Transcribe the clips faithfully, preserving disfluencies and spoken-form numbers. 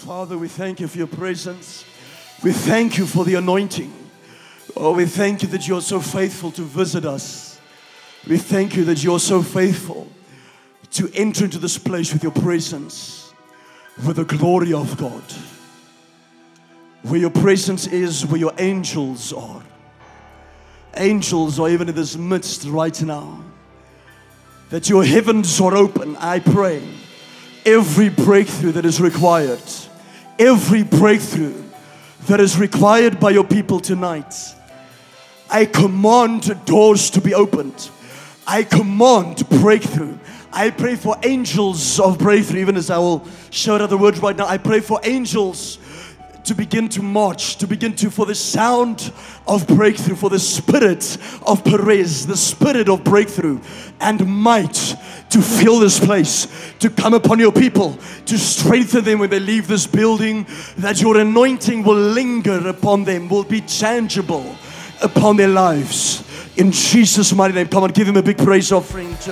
Father, we thank you for your presence. We thank you for the anointing. Oh, we thank you that you're so faithful to visit us. We thank you that you're so faithful to enter into this place with your presence, with the glory of God. Where your presence is, where your angels are. Angels are even in this midst right now. That your heavens are open. I pray every breakthrough that is required, every breakthrough that is required by your people tonight, I command doors to be opened. I command breakthrough. I pray for angels of breakthrough. Even as I will shout out the word right now, I pray for angels to begin to march, to begin to, for the sound of breakthrough, for the spirit of Perez, the spirit of breakthrough and might to fill this place, to come upon your people, to strengthen them when they leave this building, that your anointing will linger upon them, will be tangible upon their lives. In Jesus' mighty name, come on, give him a big praise offering, church.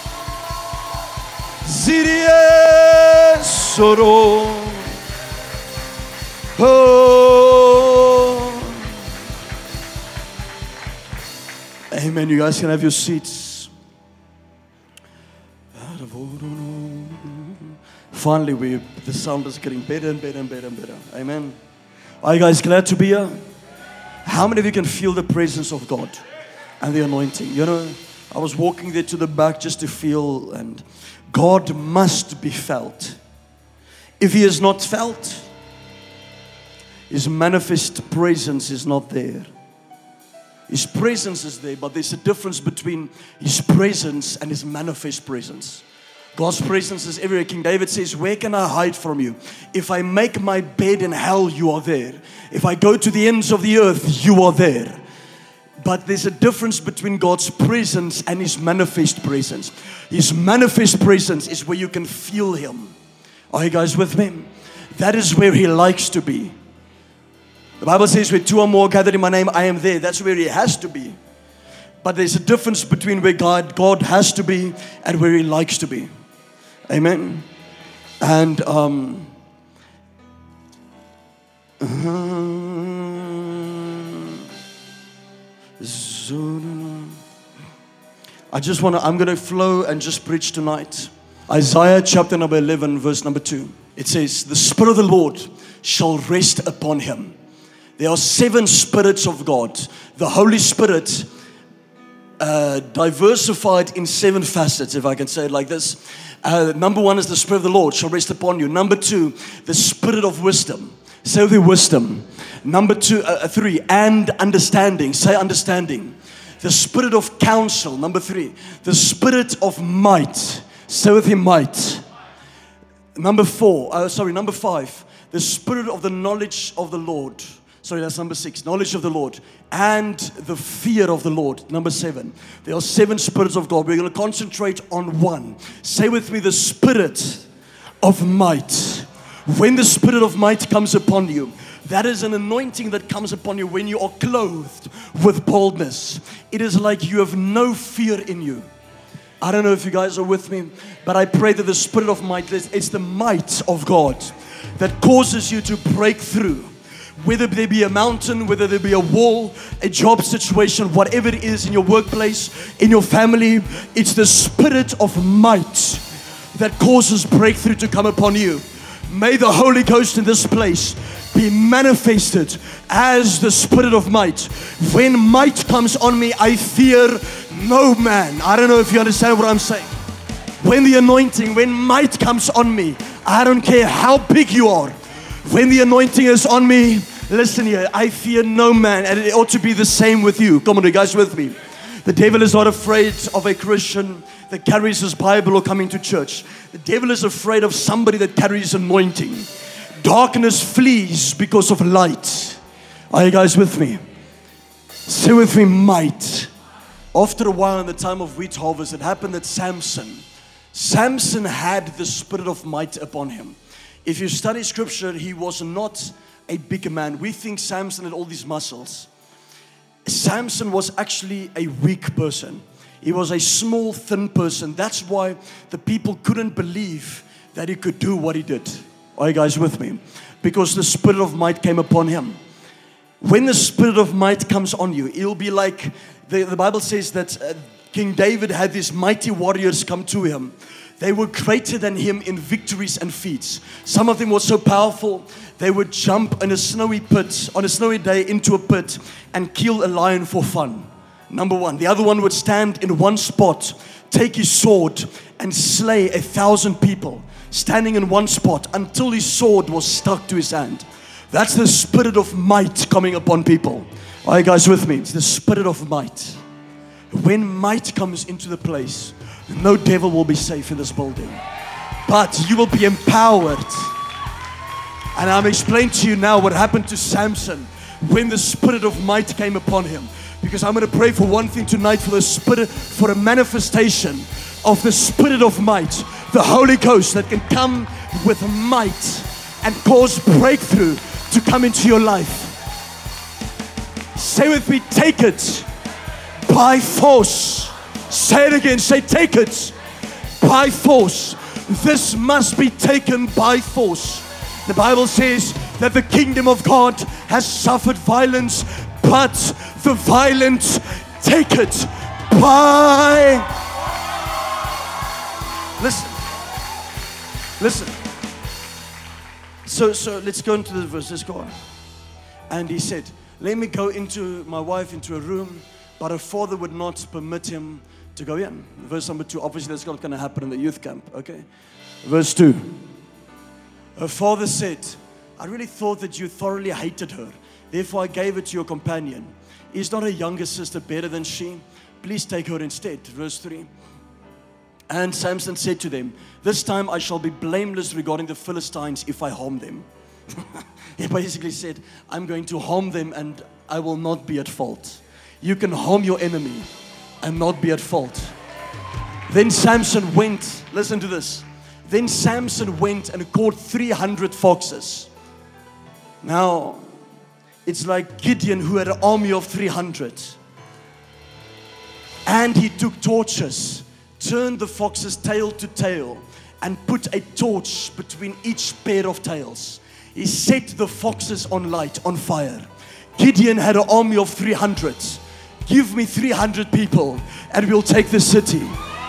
Zirie Soro. Oh. Amen. You guys can have your seats. Finally, we the sound is getting better and better and better and better. Amen. Are you guys glad to be here? How many of you can feel the presence of God and the anointing? You know, I was walking there to the back just to feel, and God must be felt. If He is not felt, His manifest presence is not there. His presence is there, but there's a difference between His presence and His manifest presence. God's presence is everywhere. King David says, where can I hide from you? If I make my bed in hell, you are there. If I go to the ends of the earth, you are there. But there's a difference between God's presence and His manifest presence. His manifest presence is where you can feel Him. Are you guys with me? That is where He likes to be. The Bible says, where two or more gathered in my name, I am there. That's where He has to be. But there's a difference between where God, God has to be and where He likes to be. Amen. And um, I just want to, I'm going to flow and just preach tonight. Isaiah chapter number eleven, verse number two. It says, the Spirit of the Lord shall rest upon Him. There are seven spirits of God. The Holy Spirit uh, diversified in seven facets, if I can say it like this. Uh, number one is the Spirit of the Lord shall rest upon you. Number two, the Spirit of wisdom. Say with me, wisdom. Number two, uh, three, and understanding. Say understanding. The Spirit of counsel. Number three, the Spirit of might. Say with him, might. Number four, uh, sorry, number five, the Spirit of the knowledge of the Lord. Sorry, that's number six. Knowledge of the Lord and the fear of the Lord. Number seven. There are seven spirits of God. We're going to concentrate on one. Say with me, the Spirit of might. When the Spirit of might comes upon you, that is an anointing that comes upon you when you are clothed with boldness. It is like you have no fear in you. I don't know if you guys are with me, but I pray that the Spirit of might, it's the might of God that causes you to break through. Whether there be a mountain, whether there be a wall, a job situation, whatever it is in your workplace, in your family, it's the Spirit of might that causes breakthrough to come upon you. May the Holy Ghost in this place be manifested as the Spirit of might. When might comes on me, I fear no man. I don't know if you understand what I'm saying. When the anointing, when might comes on me, I don't care how big you are. When the anointing is on me, listen here, I fear no man, and it ought to be the same with you. Come on, you guys with me. The devil is not afraid of a Christian that carries his Bible or coming to church. The devil is afraid of somebody that carries anointing. Darkness flees because of light. Are you guys with me? Say with me, might. After a while, in the time of wheat harvest, it happened that Samson, Samson had the Spirit of might upon him. If you study scripture, he was not a big man. We think Samson had all these muscles. Samson was actually a weak person. He was a small, thin person. That's why the people couldn't believe that he could do what he did. Are you guys with me? Because the spirit of might came upon him. When the spirit of might comes on you, it'll be like, the, the Bible says that uh, King David had these mighty warriors come to him. They were greater than him in victories and feats. Some of them were so powerful, they would jump in a snowy pit, on a snowy day into a pit and kill a lion for fun. Number one. The other one would stand in one spot, take his sword and slay a thousand people, standing in one spot until his sword was stuck to his hand. That's the spirit of might coming upon people. Are you guys with me? It's the spirit of might. When might comes into the place, no devil will be safe in this building. But you will be empowered. And I'm explaining to you now what happened to Samson when the spirit of might came upon him. Because I'm going to pray for one thing tonight, for the spirit, for a manifestation of the spirit of might, the Holy Ghost that can come with might and cause breakthrough to come into your life. Say with me, take it by force. Say it again, say take it by force. This must be taken by force. The Bible says that the kingdom of God has suffered violence, but the violent take it by... Listen. Listen. So, so let's go into the verse. Let's go on. And he said, let me go into my wife into a room, but her father would not permit him to go in. Verse number two. Obviously, that's not going to happen in the youth camp. Okay. Verse two. Her father said, I really thought that you thoroughly hated her. Therefore, I gave it to your companion. Is not a younger sister better than she? Please take her instead. Verse three. And Samson said to them, this time I shall be blameless regarding the Philistines if I harm them. He basically said, I'm going to harm them and I will not be at fault. You can harm your enemy and not be at fault. Then Samson went, listen to this. Then Samson went and caught three hundred foxes. Now, it's like Gideon who had an army of three hundred. And he took torches, turned the foxes tail to tail, and put a torch between each pair of tails. He set the foxes on light, on fire. Gideon had an army of three hundred. Give me three hundred people and we'll take the city.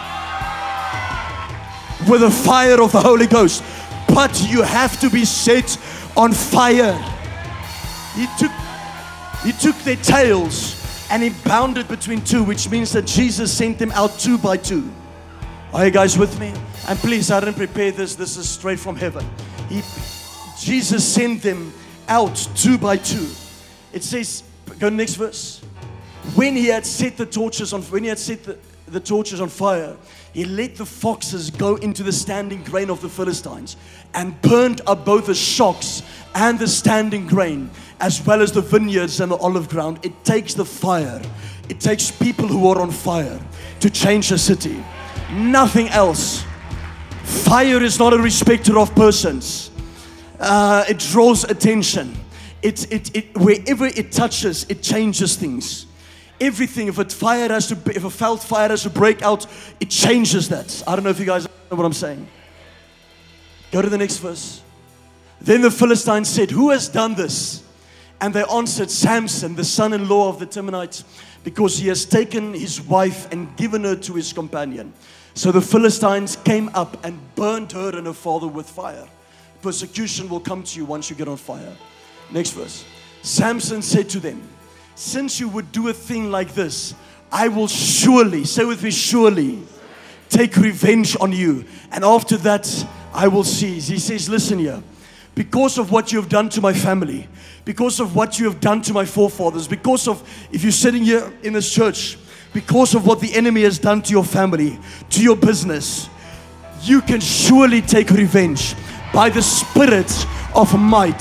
With the fire of the Holy Ghost. But you have to be set on fire. He took, he took their tails and he bound it between two, which means that Jesus sent them out two by two. Are you guys with me? And please, I didn't prepare this. This is straight from heaven. He, Jesus sent them out two by two. It says, go next verse. When he had set the torches on, when he had set the, the torches on fire, he let the foxes go into the standing grain of the Philistines and burned up both the shocks and the standing grain, as well as the vineyards and the olive ground. It takes the fire. It takes people who are on fire to change a city. Nothing else. Fire is not a respecter of persons. Uh, it draws attention. It, it, it, wherever it touches, it changes things. Everything, if a fire has to, if a felt fire has to break out, it changes that. I don't know if you guys know what I'm saying. Go to the next verse. Then the Philistines said, who has done this? And they answered, Samson, the son-in-law of the Timnites, because he has taken his wife and given her to his companion. So the Philistines came up and burned her and her father with fire. Persecution will come to you once you get on fire. Next verse. Samson said to them, since you would do a thing like this, I will surely, say with me, surely take revenge on you. And after that, I will cease. He says, listen here. Because of what you have done to my family, because of what you have done to my forefathers, because of, if you're sitting here in this church, because of what the enemy has done to your family, to your business, you can surely take revenge by the spirit of might.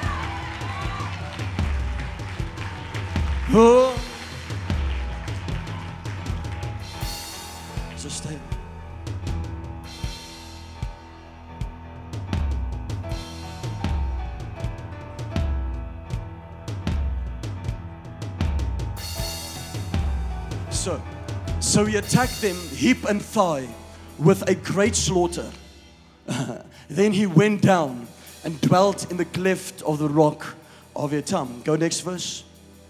Oh. So stay. So, so he attacked them hip and thigh with a great slaughter. Then he went down and dwelt in the cleft of the rock of Etam. Go next verse.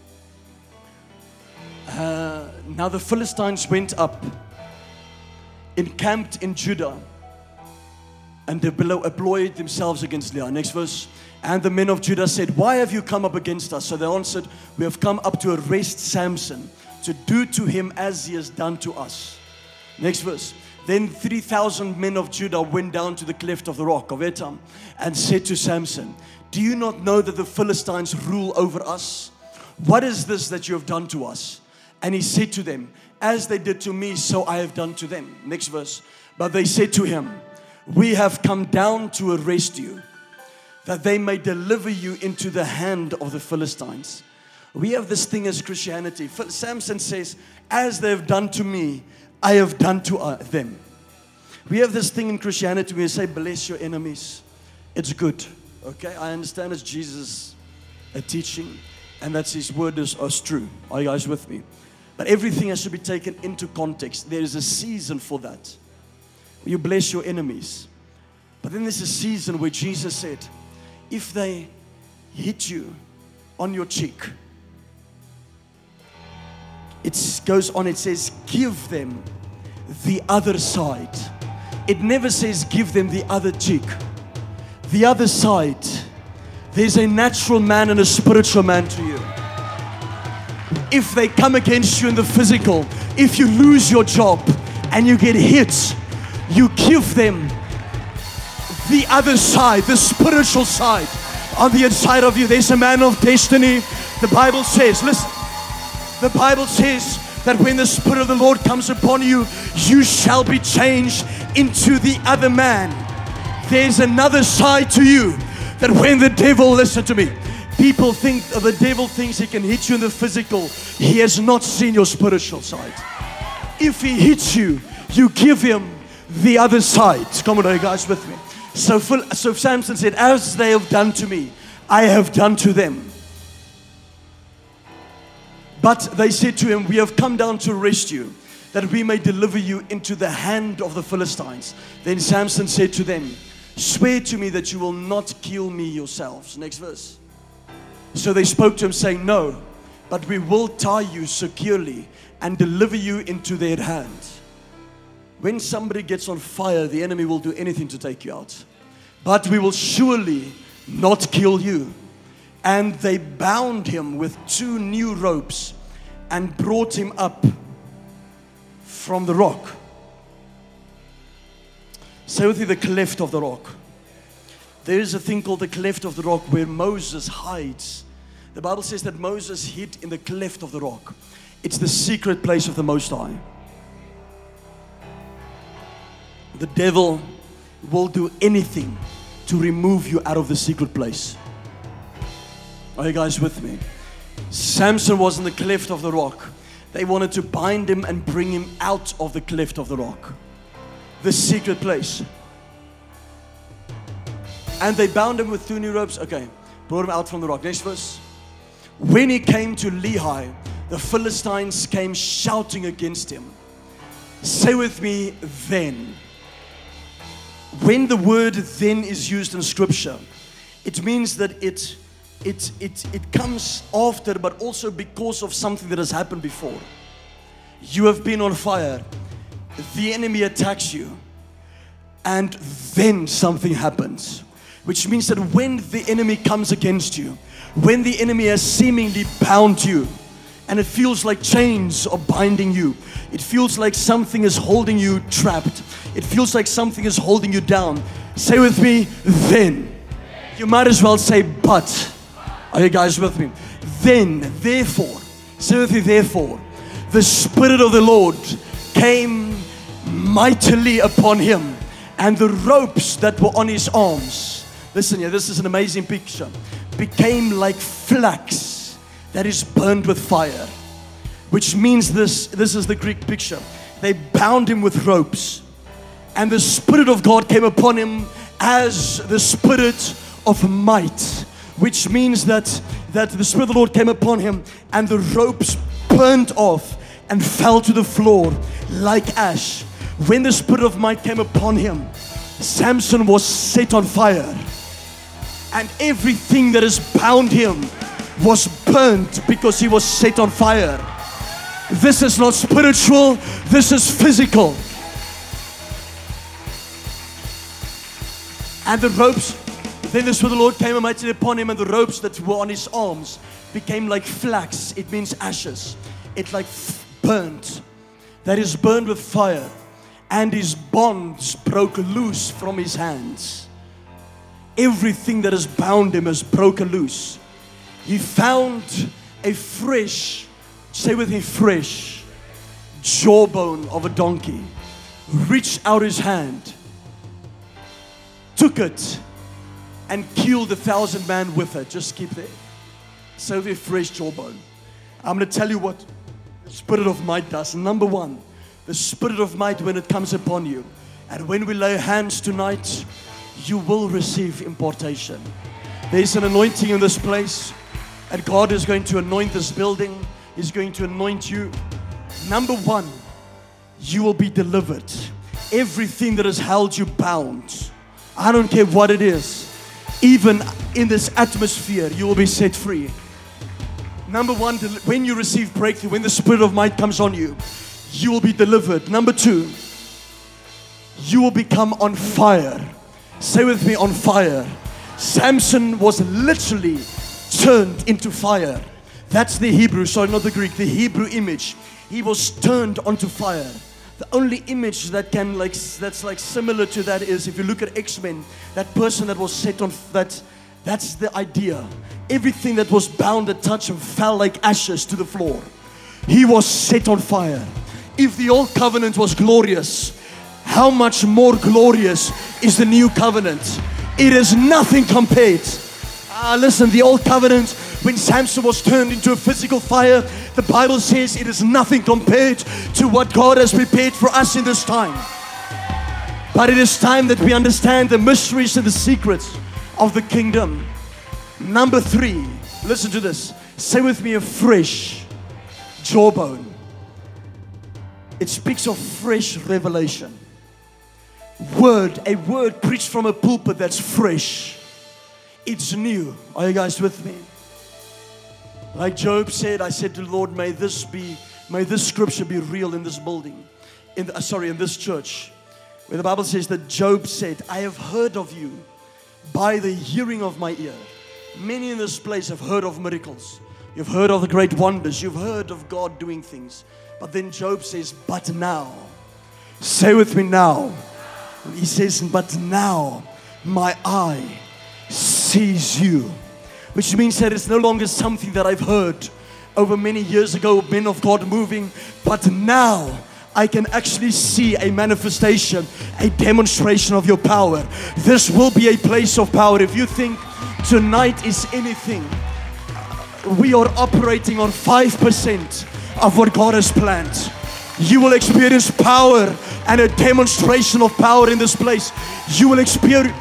Uh, now the Philistines went up, encamped in Judah, and they employed themselves against Leah. Next verse. And the men of Judah said, why have you come up against us? So they answered, we have come up to arrest Samson, to do to him as he has done to us. Next verse. Then three thousand men of Judah went down to the cleft of the rock of Etam and said to Samson, do you not know that the Philistines rule over us? What is this that you have done to us? And he said to them, as they did to me, so I have done to them. Next verse. But they said to him, we have come down to arrest you, that they may deliver you into the hand of the Philistines. We have this thing as Christianity. Samson says, as they have done to me, I have done to uh, them. We have this thing in Christianity where we say, bless your enemies. It's good. Okay, I understand it's Jesus' a teaching, and that's his word is, is true. Are you guys with me? But everything has to be taken into context. There is a season for that. You bless your enemies. But then there's a season where Jesus said, if they hit you on your cheek, it goes on, it says, give them the other side. It never says give them the other cheek. The other side. There's a natural man and a spiritual man to you. If they come against you in the physical, if you lose your job and you get hit, you give them the other side, the spiritual side. On the inside of you, there's a man of destiny. The Bible says, listen, the Bible says that when the Spirit of the Lord comes upon you, you shall be changed into the other man. There's another side to you that when the devil, listen to me, people think, or the devil thinks he can hit you in the physical. He has not seen your spiritual side. If he hits you, you give him the other side. Come on, are you guys with me? So, so Samson said, as they have done to me, I have done to them. But they said to him, we have come down to arrest you, that we may deliver you into the hand of the Philistines. Then Samson said to them, swear to me that you will not kill me yourselves. Next verse. So they spoke to him saying, no, but we will tie you securely and deliver you into their hands. When somebody gets on fire, the enemy will do anything to take you out. But we will surely not kill you. And they bound him with two new ropes and brought him up from the rock. Say with me, the cleft of the rock. There is a thing called the cleft of the rock where Moses hides. The Bible says that Moses hid in the cleft of the rock. It's the secret place of the Most High. The devil will do anything to remove you out of the secret place. Are you guys with me? Samson was in the cleft of the rock. They wanted to bind him and bring him out of the cleft of the rock. The secret place. And they bound him with two new ropes. Okay, brought him out from the rock. Next verse. When he came to Lehi, the Philistines came shouting against him. Say with me, then. When the word then is used in scripture, it means that it It, it, it comes after, but also because of something that has happened before. You have been on fire. The enemy attacks you. And then something happens. Which means that when the enemy comes against you, when the enemy has seemingly bound you, and it feels like chains are binding you, it feels like something is holding you trapped, it feels like something is holding you down, say with me, then. You might as well say, but. Are you guys with me? Then, therefore, say with me, therefore, the Spirit of the Lord came mightily upon him, and the ropes that were on his arms, listen here, this is an amazing picture, became like flax that is burned with fire. Which means this, this is the Greek picture. They bound him with ropes, and the Spirit of God came upon him as the Spirit of might. Which means that, that the Spirit of the Lord came upon him, and the ropes burned off and fell to the floor like ash. When the Spirit of might came upon him, Samson was set on fire. And everything that has bound him was burnt because he was set on fire. This is not spiritual, this is physical. And the ropes, then the Spirit of the Lord came mightily upon him, and the ropes that were on his arms became like flax. It means ashes. It like burnt. That is burned with fire. And his bonds broke loose from his hands. Everything that has bound him has broken loose. He found a fresh, say with me, fresh jawbone of a donkey. Reached out his hand, took it, and killed a thousand men with it. Just keep there. Say with me, fresh jawbone. I'm going to tell you what the Spirit of might does. Number one, the Spirit of might, when it comes upon you, and when we lay hands tonight, you will receive impartation. There's an anointing in this place, and God is going to anoint this building. He's going to anoint you. Number one, you will be delivered. Everything that has held you bound, I don't care what it is, even in this atmosphere, you will be set free. Number one, when you receive breakthrough, when the Spirit of might comes on you, you will be delivered. Number two, you will become on fire. Say with me, on fire. Samson was literally turned into fire. That's the Hebrew, sorry, not the Greek, the Hebrew image. He was turned onto fire. The only image that can like that's like similar to that is if you look at X-Men, that person that was set on that, that's the idea. Everything that was bound and touched him fell like ashes to the floor. He was set on fire. If the old covenant was glorious, how much more glorious is the new covenant? It is nothing compared. Ah, listen, the old covenant, when Samson was turned into a physical fire, the Bible says it is nothing compared to what God has prepared for us in this time. But it is time that we understand the mysteries and the secrets of the kingdom. Number three, listen to this. Say with me, a fresh jawbone. It speaks of fresh revelation. Word, a word preached from a pulpit that's fresh. It's new. Are you guys with me? Like Job said, I said to the Lord, may this be, may this scripture be real in this building. In the, sorry, in this church. Where the Bible says that Job said, I have heard of you by the hearing of my ear. Many in this place have heard of miracles. You've heard of the great wonders. You've heard of God doing things. But then Job says, but now. Say with me, now. He says, but now my eye sees you. Which means that it's no longer something that I've heard over many years ago, men of God moving. But now I can actually see a manifestation, a demonstration of your power. This will be a place of power. If you think tonight is anything, we are operating on five percent of what God has planned. You will experience power and a demonstration of power in this place. You will experience.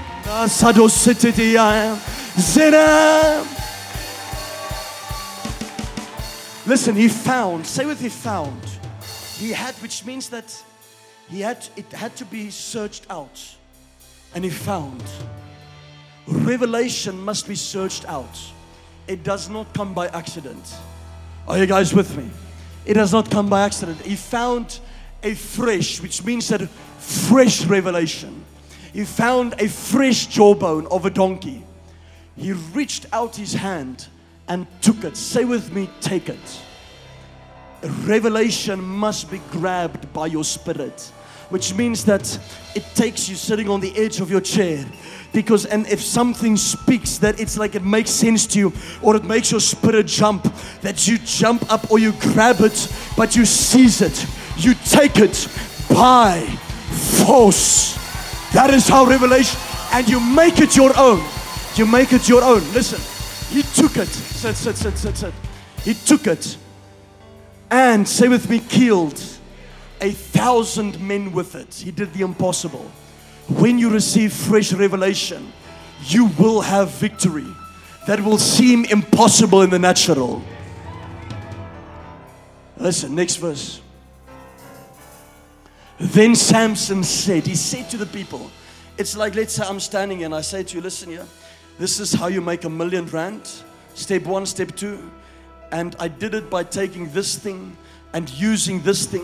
Listen, he found. Say what he found. He had, which means that he had. It had to be searched out, and he found. Revelation must be searched out. It does not come by accident. Are you guys with me? It does not come by accident. He found a fresh, which means that fresh revelation. He found a fresh jawbone of a donkey. He reached out his hand and took it. Say with me, take it. Revelation must be grabbed by your spirit, which means that it takes you sitting on the edge of your chair. Because, and if something speaks that it's like it makes sense to you, or it makes your spirit jump, that you jump up or you grab it, but you seize it, you take it by force. That is how revelation, and you make it your own. You make it your own. Listen, he took it. Sit, sit, sit, sit, sit. He took it, and say with me, killed a thousand men with it. He did the impossible. When you receive fresh revelation, you will have victory that will seem impossible in the natural. Listen, next verse. Then Samson said, he said to the people, it's like, let's say I'm standing and I say to you, listen here, This is how you make a million rand. Step one, step two. And I did it by taking this thing and using this thing.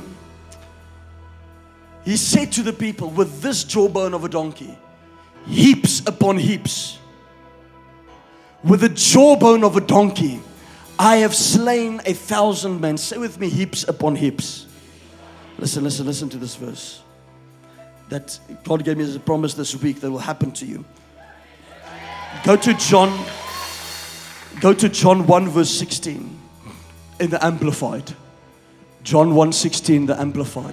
He said to the people, with this jawbone of a donkey, heaps upon heaps. With the jawbone of a donkey, I have slain a thousand men. Say with me, heaps upon heaps. Listen, listen, listen to this verse. That God gave me as a promise this week that will happen to you. Go to John, go to John one verse sixteen in the Amplified. John one sixteen, the Amplified.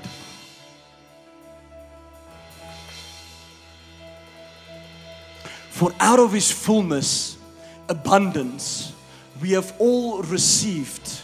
For out of His fullness, abundance, we have all received.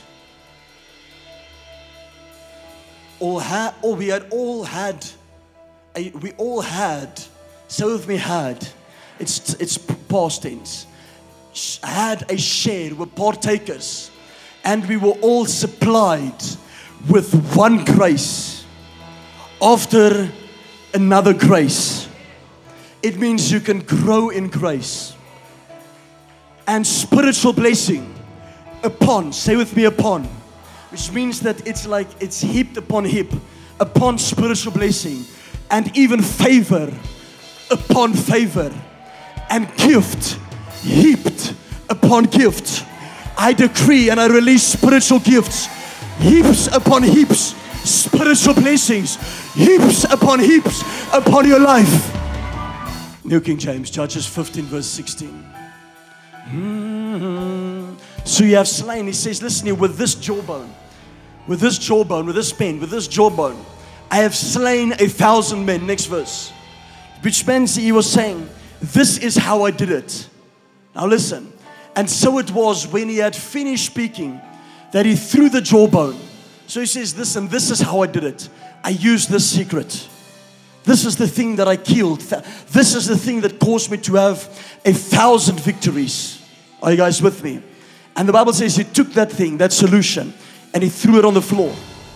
All ha- or we had all had, a, we all had, say with me had, it's, it's past tense, had a share, were partakers, and we were all supplied with one grace after another grace. It means you can grow in grace. And spiritual blessing upon, say with me upon, which means that it's like it's heaped upon heap, upon spiritual blessing, and even favor upon favor, and gift heaped upon gift. I decree and I release spiritual gifts, heaps upon heaps, spiritual blessings, heaps upon heaps upon your life. New King James, Judges fifteen verse sixteen. Mm-hmm. So you have slain, he says, listen here, with this jawbone, with this jawbone, with this pen, with this jawbone, I have slain a thousand men. Next verse. Which means he was saying, this is how I did it. Now listen. And so it was when he had finished speaking that he threw the jawbone. So he says, listen, this is how I did it. I used this secret. This is the thing that I killed. This is the thing that caused me to have a thousand victories. Are you guys with me? And the Bible says he took that thing, that solution, and he threw it on the floor.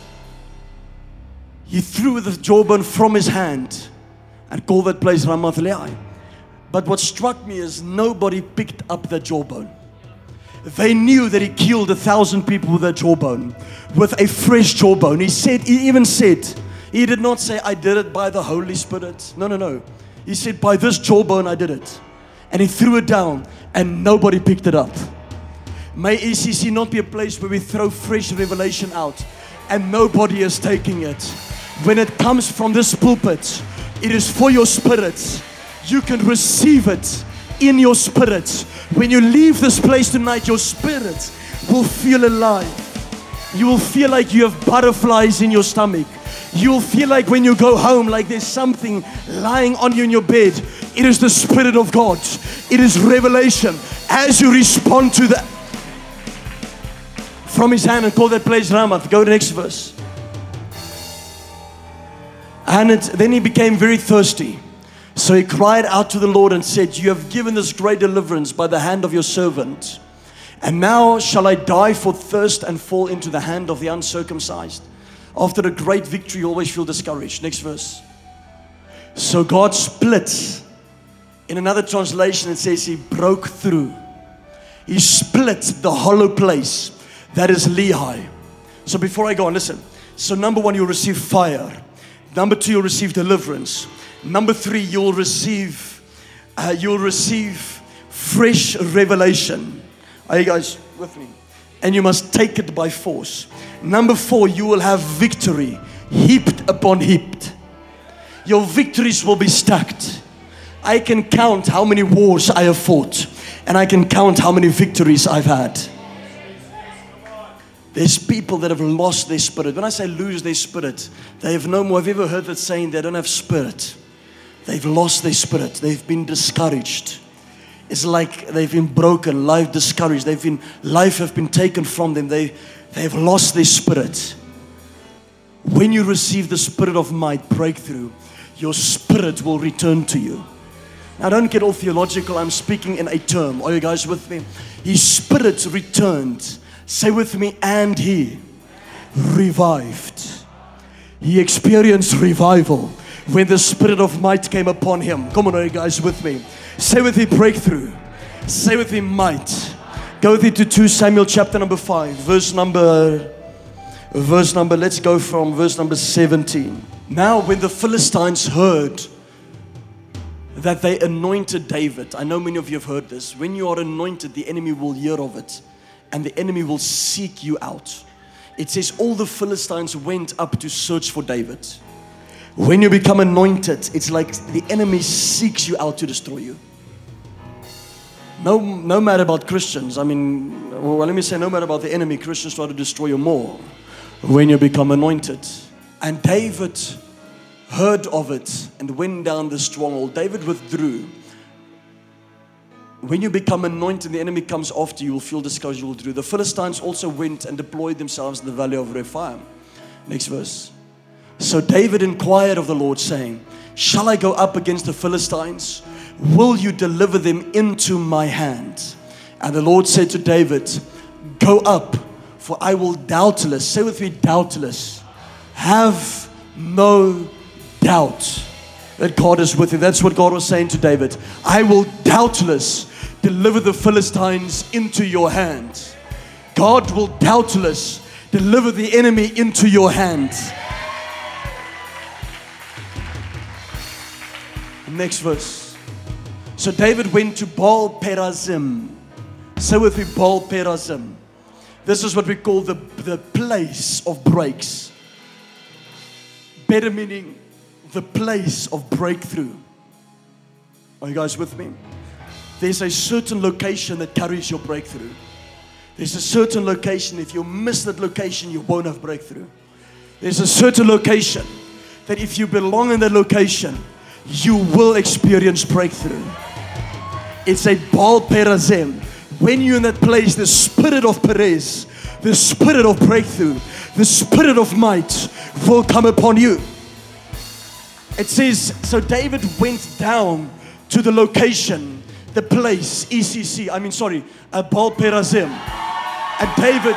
He threw the jawbone from his hand and called that place Ramath Lehi. But what struck me is nobody picked up the jawbone. They knew that he killed a thousand people with that jawbone, with a fresh jawbone. He said, he even said, he did not say, I did it by the Holy Spirit. No, no, no. He said, by this jawbone I did it. And he threw it down and nobody picked it up. May E C C not be a place where we throw fresh revelation out and nobody is taking it. When it comes from this pulpit, it is for your spirit. You can receive it in your spirit. When you leave this place tonight, your spirit will feel alive. You will feel like you have butterflies in your stomach. You'll feel like when you go home, like there's something lying on you in your bed. It is the Spirit of God. It is revelation. As you respond to that from his hand and call that place Ramath. Go to the next verse. And it, then he became very thirsty. So he cried out to the Lord and said, you have given this great deliverance by the hand of your servant. And now shall I die for thirst and fall into the hand of the uncircumcised? After a great victory, you always feel discouraged. Next verse. So God split. In another translation, it says He broke through. He split the hollow place that is Lehi. So before I go on, listen. So number one, you'll receive fire. Number two, you'll receive deliverance. Number three, you'll receive, uh, you'll receive fresh revelation. Are you guys with me? And you must take it by force. Number four, you will have victory, heaped upon heaped. Your victories will be stacked. I can count how many wars I have fought, and I can count how many victories I've had. There's people that have lost their spirit. When I say lose their spirit, they have no more. Have you ever heard that saying, they don't have spirit? They've lost their spirit. They've been discouraged. It's like they've been broken, life discouraged. They've been, life have been taken from them. They, they've lost their spirit. When you receive the spirit of might, breakthrough, your spirit will return to you. Now don't get all theological. I'm speaking in a term. Are you guys with me? His spirit returned. Say with me, and he revived. He experienced revival when the spirit of might came upon him. Come on, are you guys with me? Say with me, breakthrough. Say with me, might. Go with me to Second Samuel chapter number five, verse number, verse number, let's go from verse number seventeen. Now when the Philistines heard that they anointed David, I know many of you have heard this, when you are anointed, the enemy will hear of it, and the enemy will seek you out. It says all the Philistines went up to search for David. When you become anointed, it's like the enemy seeks you out to destroy you. No, no matter about Christians. I mean, well, let me say no matter about the enemy, Christians try to destroy you more when you become anointed. And David heard of it and went down the stronghold. David withdrew. When you become anointed, the enemy comes after you, you will feel discouraged, you will withdraw. The Philistines also went and deployed themselves in the valley of Rephaim. Next verse. So David inquired of the Lord, saying, shall I go up against the Philistines? Will you deliver them into my hand? And the Lord said to David, go up, for I will doubtless, say with me, doubtless, have no doubt that God is with you. That's what God was saying to David. I will doubtless deliver the Philistines into your hand. God will doubtless deliver the enemy into your hand. Next verse. So David went to Baal Perazim. Say with me, Baal Perazim. This is what we call the, the place of breaks. Better meaning the place of breakthrough. Are you guys with me? There's a certain location that carries your breakthrough. There's a certain location, if you miss that location, you won't have breakthrough. There's a certain location that if you belong in that location, you will experience breakthrough. It's a Baal Perazim. When you're in that place, the spirit of Perez, the spirit of breakthrough, the spirit of might will come upon you. It says, so David went down to the location, the place, E C C, I mean sorry, uh, Baal Perazim. And David,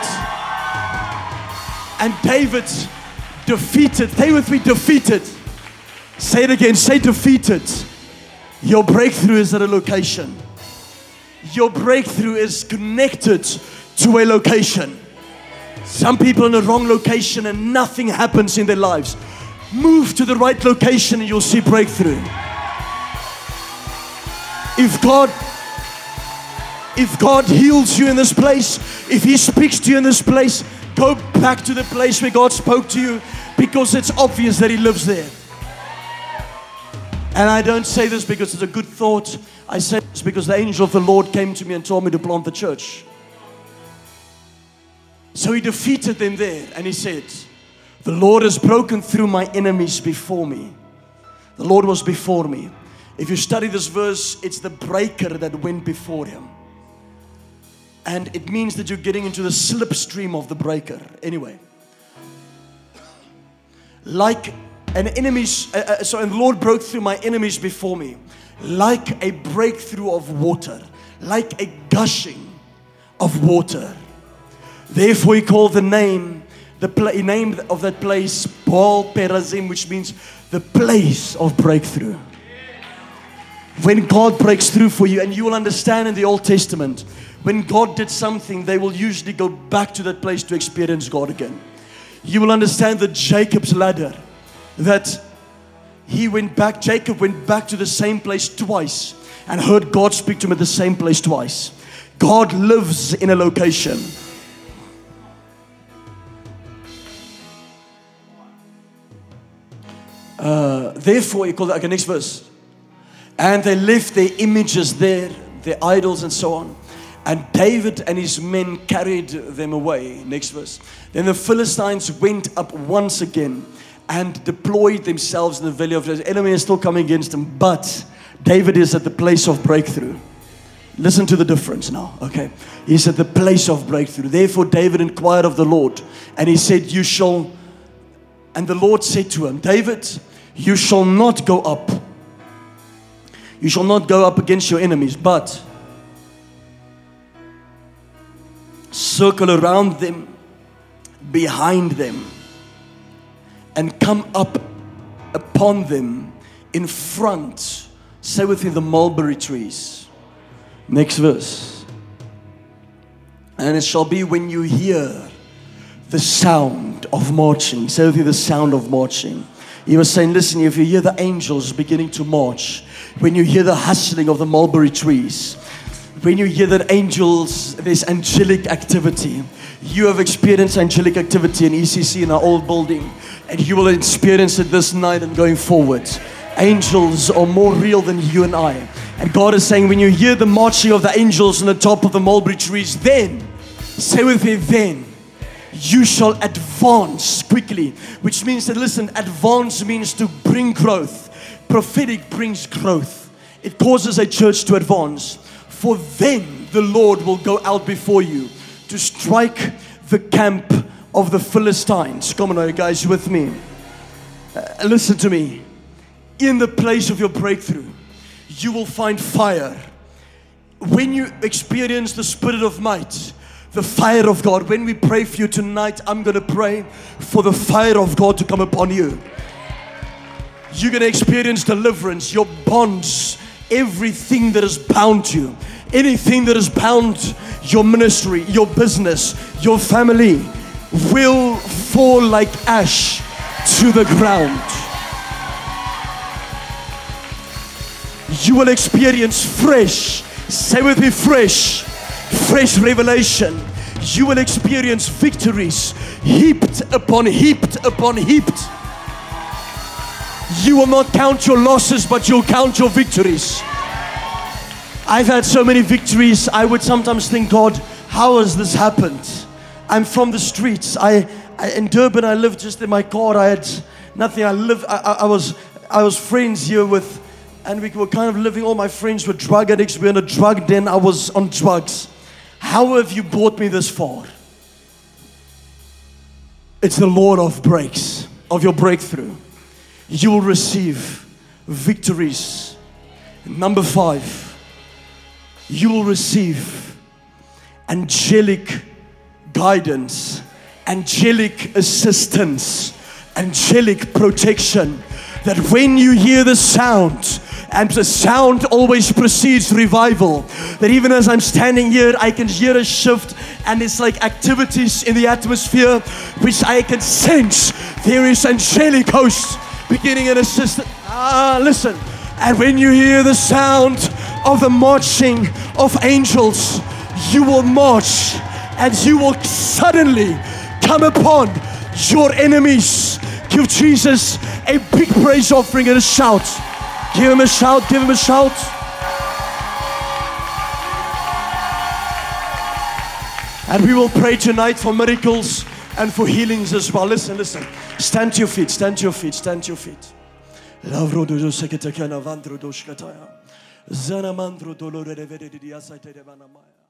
and David defeated, stay with me, defeated. Say it again, say defeated. Your breakthrough is at a location. Your breakthrough is connected to a location. Some people in the wrong location and nothing happens in their lives. Move to the right location and you'll see breakthrough. If God, if God heals you in this place, if He speaks to you in this place, go back to the place where God spoke to you, because it's obvious that He lives there. And I don't say this because it's a good thought. I say this because the angel of the Lord came to me and told me to plant the church. So He defeated them there and He said, the Lord has broken through my enemies before me. The Lord was before me. If you study this verse, it's the breaker that went before Him. And it means that you're getting into the slipstream of the breaker. Anyway. Like an enemy's, uh, uh, so and the Lord broke through my enemies before me. Like a breakthrough of water. Like a gushing of water. Therefore He called the name, the pla- name of that place, Baal Perazim, which means the place of breakthrough. When God breaks through for you, and you will understand in the Old Testament, when God did something, they will usually go back to that place to experience God again. You will understand that Jacob's ladder, that he went back, Jacob went back to the same place twice and heard God speak to him at the same place twice. God lives in a location. Uh, therefore, he called, okay, next verse. And they left their images there, their idols and so on. And David and his men carried them away. Next verse. Then the Philistines went up once again and deployed themselves in the valley of the enemy is still coming against them. But David is at the place of breakthrough. Listen to the difference now, okay? He's at the place of breakthrough. Therefore David inquired of the Lord. And he said, you shall... And the Lord said to him, David, you shall not go up. You shall not go up against your enemies, but circle around them, behind them, and come up upon them in front. Say with me, the mulberry trees. Next verse. And it shall be when you hear the sound of marching. Say with me, the sound of marching. He was saying, listen, if you hear the angels beginning to march, when you hear the hustling of the mulberry trees, when you hear that angels, there's angelic activity. You have experienced angelic activity in E C C in our old building, and you will experience it this night and going forward. Angels are more real than you and I. And God is saying, when you hear the marching of the angels on the top of the mulberry trees, then, say with me, then, you shall advance quickly. Which means that, listen, advance means to bring growth. Prophetic brings growth. It causes a church to advance. For then the Lord will go out before you to strike the camp of the Philistines. Come on, are you guys with me? Uh, listen to me. In the place of your breakthrough, you will find fire. When you experience the spirit of might, the fire of God, when we pray for you tonight, I'm going to pray for the fire of God to come upon you. You're going to experience deliverance. Your bonds, everything that is bound you, anything that is bound your ministry, your business, your family, will fall like ash to the ground. You will experience fresh, say with me, fresh, fresh revelation. You will experience victories heaped upon heaped upon heaped. You will not count your losses, but you'll count your victories. I've had so many victories. I would sometimes think, God, how has this happened? I'm from the streets. I, I in Durban, I lived just in my car. I had nothing. I lived. I, I, I was. I was friends here with, and we were kind of living. All my friends were drug addicts. We were in a drug den. I was on drugs. How have you brought me this far? It's the Lord of breaks, of your breakthrough. You will receive victories. Number five. You will receive angelic guidance, angelic assistance, angelic protection. That when you hear the sound, and the sound always precedes revival, that even as I'm standing here, I can hear a shift, and it's like activities in the atmosphere, which I can sense. There is angelic hosts beginning an assistance. Ah, listen. And when you hear the sound of the marching of angels, you will march and you will suddenly come upon your enemies. Give Jesus a big praise offering and a shout. Give him a shout, give him a shout. And we will pray tonight for miracles and for healings as well. Listen, listen. Stand to your feet, stand to your feet, stand to your feet. Zana mandro dolore de vede di asai te de vanamaya.